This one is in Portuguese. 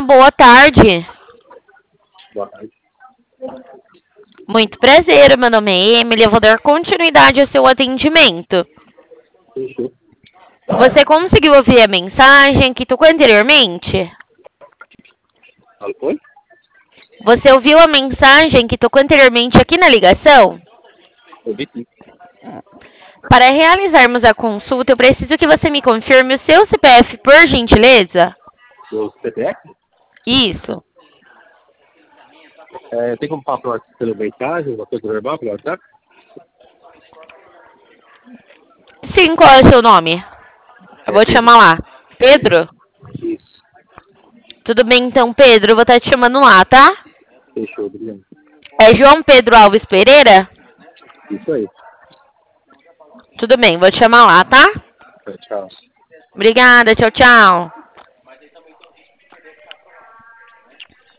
boa tarde. Boa tarde. Muito prazer, meu nome é Emily. Eu vou dar continuidade ao seu atendimento. Fechou. Você conseguiu ouvir a mensagem que tocou anteriormente? Alô, foi? Você ouviu a mensagem que tocou anteriormente aqui na ligação? Ouvi sim. Para realizarmos a consulta, eu preciso que você me confirme o seu CPF, por gentileza. O CPF? Isso. Tem como falar pelo mensagem, uma coisa verbal pelo WhatsApp? Sim, qual é o seu nome? Eu vou te Pedro. chamar lá. Pedro? Isso. Tudo bem, então, Pedro. Eu vou estar te chamando lá, tá? Fechou, obrigado. É João Pedro Alves Pereira? Isso aí. Tudo bem, vou te chamar lá, tá? Tchau. Obrigada, tchau, tchau.